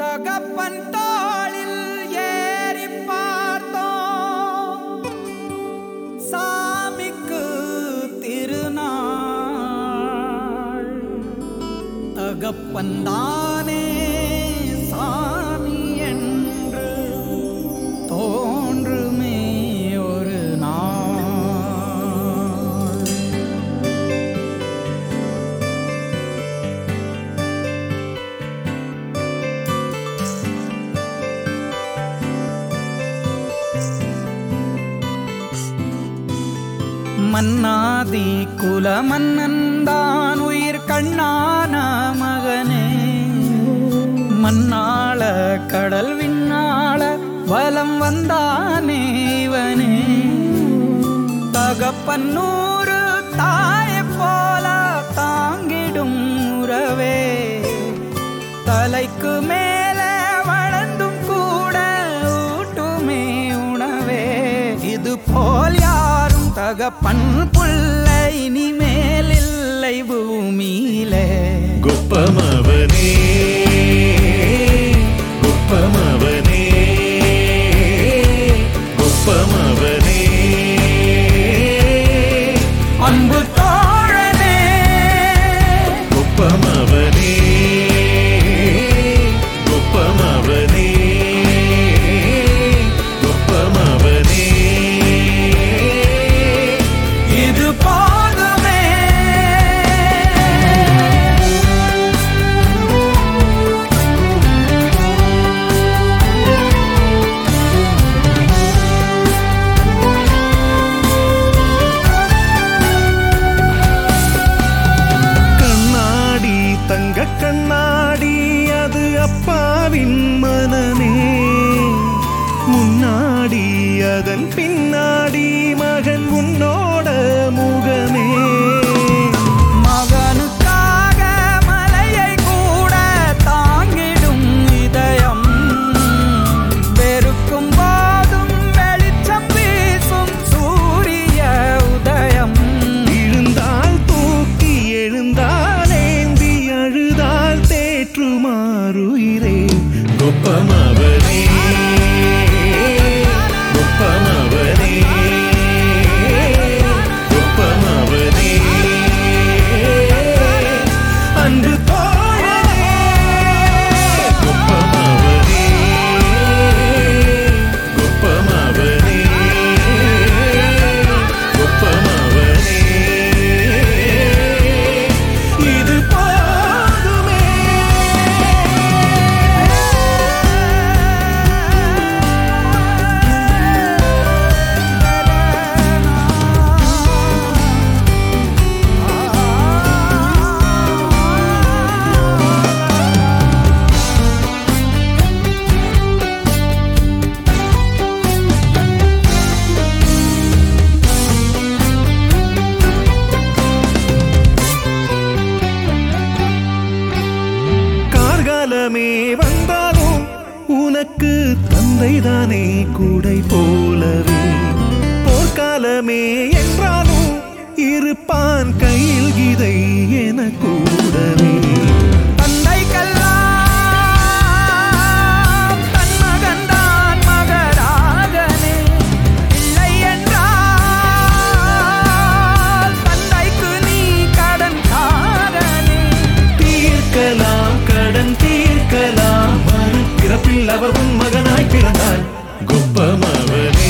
தகப்பன் தோளில் ஏறி பார்த்தோம் சாமிக்கு திருநாள். தகப்பன் தானே சாமி என்று தோன்றுமே ஒரு நாள். மன்னாதி குல மன்னன்தான் உயிர் கண்ணான மகனே. மண்ணாள கடல் விண்ணாள வலம் வந்தானே இவனே. தகப்பன் நூறு தாயை போல தாங்கிடும் உறவே. தலைக்கு மேலே வளர்ந்தும் கூட ஊட்டுமே உணவே. இது போல் யாரும் தகப்பன் புள்ள இனிமேல் இல்லை பூமியிலே. குப்பமவனே குப்பமவனே குப்பமவனே அன்பு தோழனே குப்பமவனே குப்பமவனே குப்பமவனே இது போதுமே. கண்ணாடி தங்க கண்ணாடி அது அப்பாவின் மனமே. முன்னாடி அதன் பின்னாடி மகன் உன்னோட முகமே. மகனுக்காக மலையை கூட தாங்கிடும் இதயம். வெறுக்கும் போதும் வெளிச்சம் வீசும் சூரிய உதயம். விழுந்தால் தூக்கி எழுந்தால் ஏந்தி அழுதால் தேற்றுமாறுயிரே. குப்பமவனே குப்பமவனே குப்பமவனே அன்பு தோழனே குப்பமவனே குப்பமவனே குப்பமவனே இது போதுமே. கார்காலமே வந்தாலும் உனக்கு தந்தைதானே கூடை போலவே. போர்க்காலமே என்றாலும் இருப்பான் கையில் கீதை என கூடவே. தந்தைக்கெல்லாம் தன் மகன்தான் மகராகனே. இல்லை என்றால் தந்தைக்கு நீ கடன்காரனே. தீர்க்கலாம் கடன் தீர்க்கலாம் மறுபிறப்பில் அவர் உன் மகனாய் பிறந்தார். குப்பமவனே